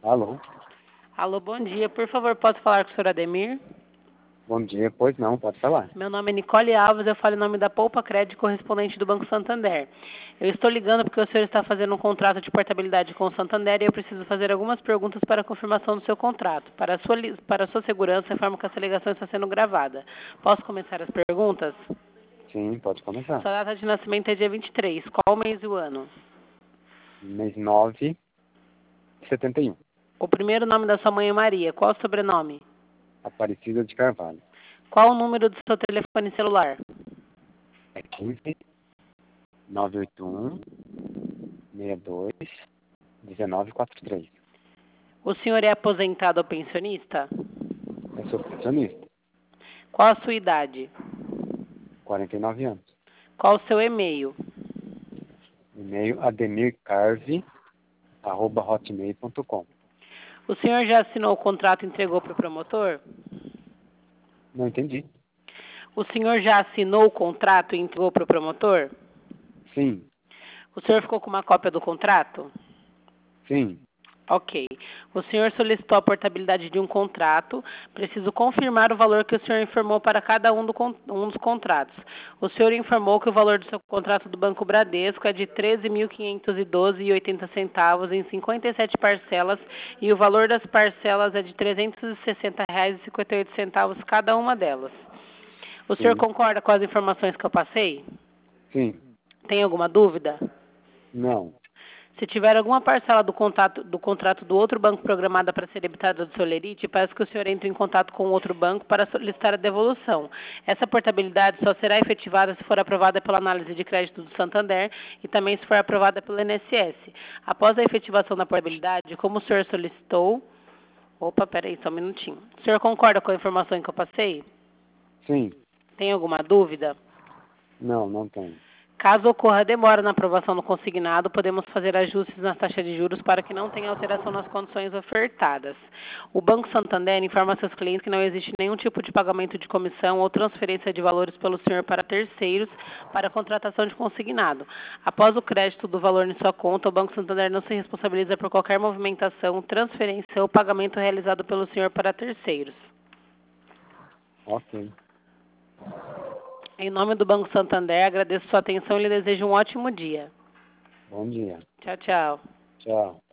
Alô? Alô, bom dia. Por favor, posso falar com o senhor Ademir? Bom dia, pois não, pode falar. Meu nome é Nicole Alves, eu falo em nome da Poupa Crédito, correspondente do Banco Santander. Eu estou ligando porque o senhor está fazendo um contrato de portabilidade com o Santander e eu preciso fazer algumas perguntas para a confirmação do seu contrato. Para a sua segurança, informo que essa ligação está sendo gravada. Posso começar as perguntas? Sim, pode começar. Sua data de nascimento é dia 23. Qual o mês e o ano? Mês 9 de 71. O primeiro nome da sua mãe é Maria. Qual o sobrenome? Aparecida de Carvalho. Qual o número do seu telefone celular? É 15 981 62 1943. O senhor é aposentado ou pensionista? Eu sou pensionista, Qual a sua idade? 49 anos. Qual o seu e-mail? E-mail ademircarve@hotmail.com. O senhor já assinou o contrato e entregou para o promotor? Não entendi. O senhor já assinou o contrato e entregou para o promotor? Sim, O senhor ficou com uma cópia do contrato? sim, Ok. O senhor solicitou a portabilidade de um contrato. Preciso confirmar o valor que o senhor informou para cada um dos contratos. O senhor informou que o valor do seu contrato do Banco Bradesco é de R$ 13.512,80 em 57 parcelas e o valor das parcelas é de R$ 360,58 cada uma delas. O senhor sim, concorda com as informações que eu passei? sim. Tem alguma dúvida? Não, Se tiver alguma parcela do contrato do outro banco programada para ser debitada do seu lerite, peço que o senhor entre em contato com o outro banco para solicitar a devolução. Essa portabilidade só será efetivada se for aprovada pela análise de crédito do Santander e também se for aprovada pelo INSS. Após a efetivação da portabilidade, como o senhor solicitou... Opa, peraí, só um minutinho. O senhor concorda com a informação que eu passei? sim, Tem alguma dúvida? não, não tem. Caso ocorra demora na aprovação do consignado, podemos fazer ajustes na taxa de juros para que não tenha alteração nas condições ofertadas. O Banco Santander informa a seus clientes que não existe nenhum tipo de pagamento de comissão ou transferência de valores pelo senhor para terceiros para a contratação de consignado. Após o crédito do valor em sua conta, o Banco Santander não se responsabiliza por qualquer movimentação, transferência ou pagamento realizado pelo senhor para terceiros. Ok. Em nome do Banco Santander, agradeço sua atenção e lhe desejo um ótimo dia. Bom dia. Tchau, tchau. Tchau.